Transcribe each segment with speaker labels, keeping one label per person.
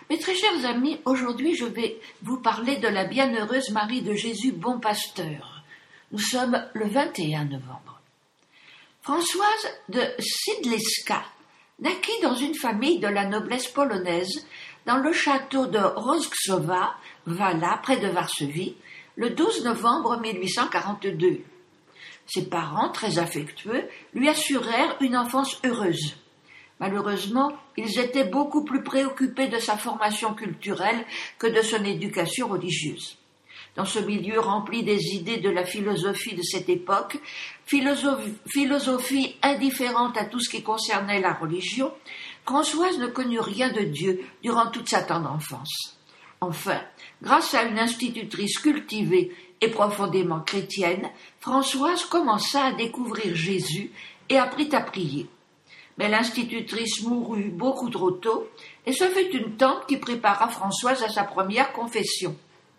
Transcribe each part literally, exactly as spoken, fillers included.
Speaker 1: Mes très chers amis, aujourd'hui je vais vous parler de la bienheureuse Marie de Jésus Bon Pasteur. Nous sommes le vingt et un novembre. Françoise de Siedliska naquit dans une famille de la noblesse polonaise dans le château de Rożkowa, Wala, près de Varsovie, le douze novembre mille huit cent quarante-deux. Ses parents, très affectueux, lui assurèrent une enfance heureuse. Malheureusement, ils étaient beaucoup plus préoccupés de sa formation culturelle que de son éducation religieuse. Dans ce milieu rempli des idées de la philosophie de cette époque, philosophie, philosophie indifférente à tout ce qui concernait la religion, Françoise ne connut rien de Dieu durant toute sa tendre enfance. Enfin, grâce à une institutrice cultivée et profondément chrétienne, Françoise commença à découvrir Jésus et apprit à prier. Mais l'institutrice mourut beaucoup trop tôt, et ce fut une tante qui prépara Françoise à sa première confession.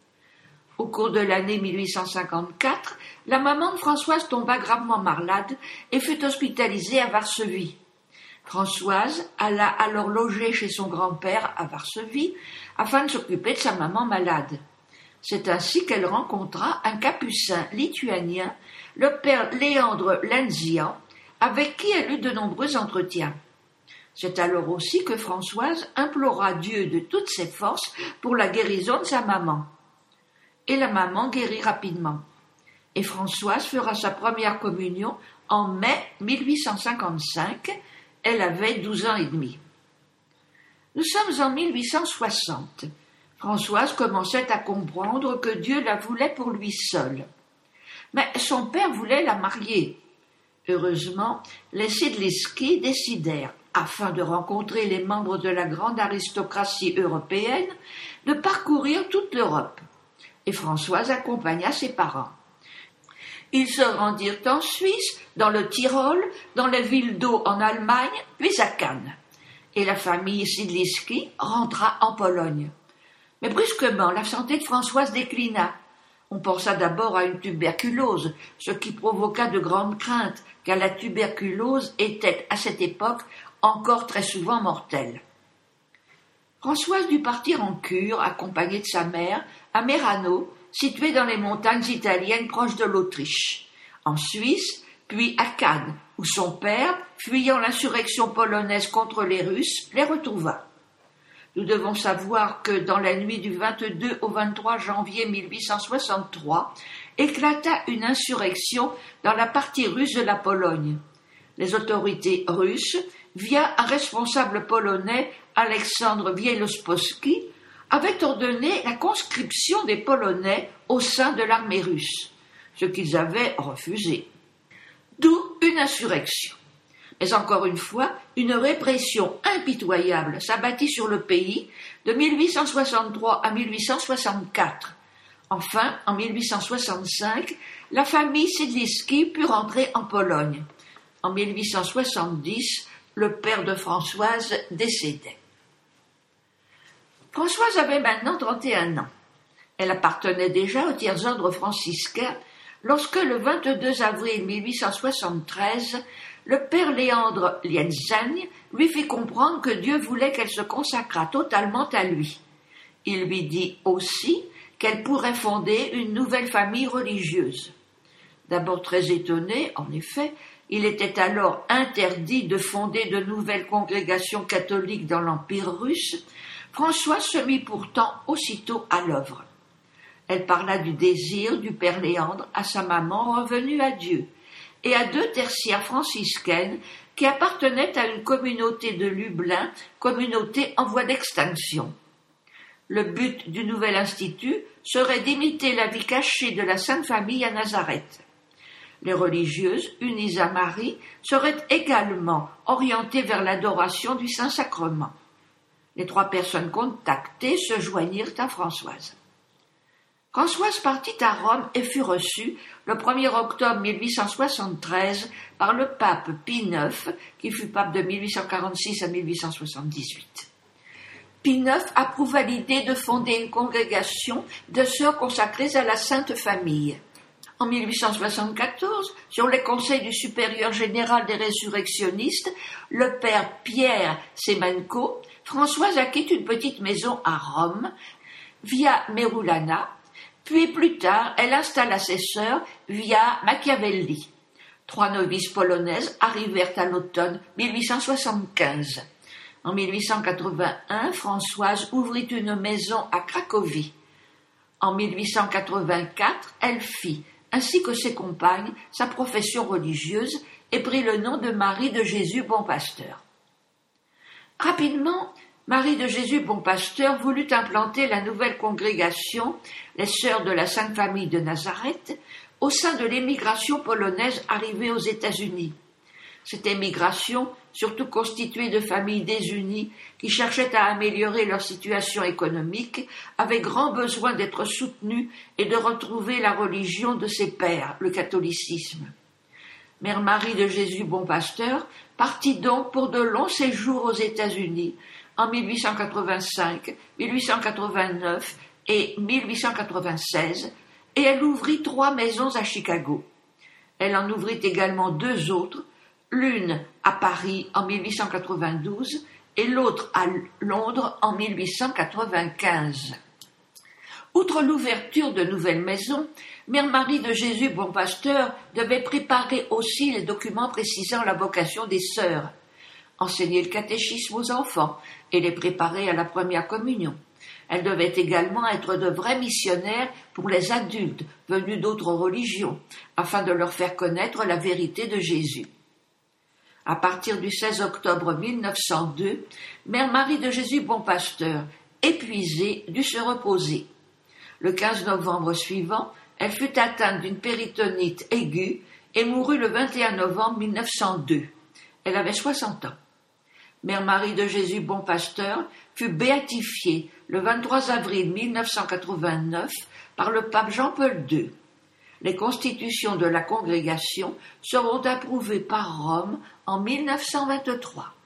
Speaker 1: Au cours de l'année mille huit cent cinquante-quatre, la maman de Françoise tomba gravement malade et fut hospitalisée à Varsovie. Françoise alla alors loger chez son grand-père à Varsovie afin de s'occuper de sa maman malade. C'est ainsi qu'elle rencontra un capucin lituanien, le père Léandre Lenzian, avec qui elle eut de nombreux entretiens. C'est alors aussi que Françoise implora Dieu de toutes ses forces pour la guérison de sa maman. Et la maman guérit rapidement. Et Françoise fera sa première communion en mai mille huit cent cinquante-cinq. Elle avait douze ans et demi. Nous sommes en mille huit cent soixante. Françoise commençait à comprendre que Dieu la voulait pour lui seul. Mais son père voulait la marier. Heureusement, les Siedliski décidèrent, afin de rencontrer les membres de la grande aristocratie européenne, de parcourir toute l'Europe. Et Françoise accompagna ses parents. Ils se rendirent en Suisse, dans le Tyrol, dans les villes d'Eau en Allemagne, puis à Cannes. Et la famille Siedliski rentra en Pologne. Mais brusquement, la santé de Françoise déclina. On pensa d'abord à une tuberculose, ce qui provoqua de grandes craintes, car la tuberculose était, à cette époque, encore très souvent mortelle. Françoise dut partir en cure, accompagnée de sa mère, à Merano, située dans les montagnes italiennes proches de l'Autriche, en Suisse, puis à Cannes, où son père, fuyant l'insurrection polonaise contre les Russes, les retrouva. Nous devons savoir que dans la nuit du vingt-deux au vingt-trois janvier mille huit cent soixante-trois, éclata une insurrection dans la partie russe de la Pologne. Les autorités russes, via un responsable polonais, Alexandre Wielopolski, avaient ordonné la conscription des Polonais au sein de l'armée russe, ce qu'ils avaient refusé. D'où une insurrection. Mais encore une fois, une répression impitoyable s'abattit sur le pays de mille huit cent soixante-trois à mille huit cent soixante-quatre. Enfin, en mille huit cent soixante-cinq, la famille Siedliski put rentrer en Pologne. En mille huit cent soixante-dix, le père de Françoise décédait. Françoise avait maintenant trente et un ans. Elle appartenait déjà au tiers-ordre franciscain lorsque, le vingt-deux avril mille huit cent soixante-treize, le père Léandre Lenzian lui fit comprendre que Dieu voulait qu'elle se consacrât totalement à lui. Il lui dit aussi qu'elle pourrait fonder une nouvelle famille religieuse. D'abord très étonné, en effet, il était alors interdit de fonder de nouvelles congrégations catholiques dans l'Empire russe. Françoise se mit pourtant aussitôt à l'œuvre. Elle parla du désir du père Léandre à sa maman revenue à Dieu et à deux tertiaires franciscaines qui appartenaient à une communauté de Lublin, communauté en voie d'extinction. Le but du nouvel institut serait d'imiter la vie cachée de la Sainte Famille à Nazareth. Les religieuses, unies à Marie, seraient également orientées vers l'adoration du Saint-Sacrement. Les trois personnes contactées se joignirent à Françoise. Françoise partit à Rome et fut reçue le premier octobre mille huit cent soixante-treize par le pape Pie neuf, qui fut pape de mille huit cent quarante-six à mille huit cent soixante-dix-huit. Pie neuf approuva l'idée de fonder une congrégation de sœurs consacrées à la Sainte Famille. En mille huit cent soixante-quatorze, sur les conseils du supérieur général des résurrectionnistes, le père Pierre Semenko, Françoise acquiert une petite maison à Rome, via Merulana, puis plus tard, elle installa ses sœurs via Machiavelli. Trois novices polonaises arrivèrent à l'automne mille huit cent soixante-quinze. En mille huit cent quatre-vingt-un, Françoise ouvrit une maison à Cracovie. En mille huit cent quatre-vingt-quatre, elle fit, ainsi que ses compagnes, sa profession religieuse et prit le nom de Marie de Jésus Bon Pasteur. Rapidement, Marie de Jésus Bon Pasteur voulut implanter la nouvelle congrégation, les Sœurs de la Sainte Famille de Nazareth, au sein de l'émigration polonaise arrivée aux États-Unis. Cette émigration, surtout constituée de familles désunies qui cherchaient à améliorer leur situation économique, avait grand besoin d'être soutenue et de retrouver la religion de ses pères, le catholicisme. Mère Marie de Jésus Bon Pasteur partit donc pour de longs séjours aux États-Unis en mille huit cent quatre-vingt-cinq, mille huit cent quatre-vingt-neuf et mille huit cent quatre-vingt-seize, et elle ouvrit trois maisons à Chicago. Elle en ouvrit également deux autres, l'une à Paris en mille huit cent quatre-vingt-douze et l'autre à Londres en mille huit cent quatre-vingt-quinze. Outre l'ouverture de nouvelles maisons, Mère Marie de Jésus Bon Pasteur devait préparer aussi les documents précisant la vocation des sœurs, enseigner le catéchisme aux enfants et les préparer à la première communion. Elle devait également être de vrais missionnaires pour les adultes venus d'autres religions, afin de leur faire connaître la vérité de Jésus. À partir du seize octobre mille neuf cent deux, Mère Marie de Jésus Bon Pasteur, épuisée, dut se reposer. Le quinze novembre suivant, elle fut atteinte d'une péritonite aiguë et mourut le vingt et un novembre mille neuf cent deux. Elle avait soixante ans. Mère Marie de Jésus Bon Pasteur fut béatifiée le vingt-trois avril mille neuf cent quatre-vingt-neuf par le pape Jean-Paul deux. Les constitutions de la congrégation seront approuvées par Rome en mille neuf cent vingt-trois.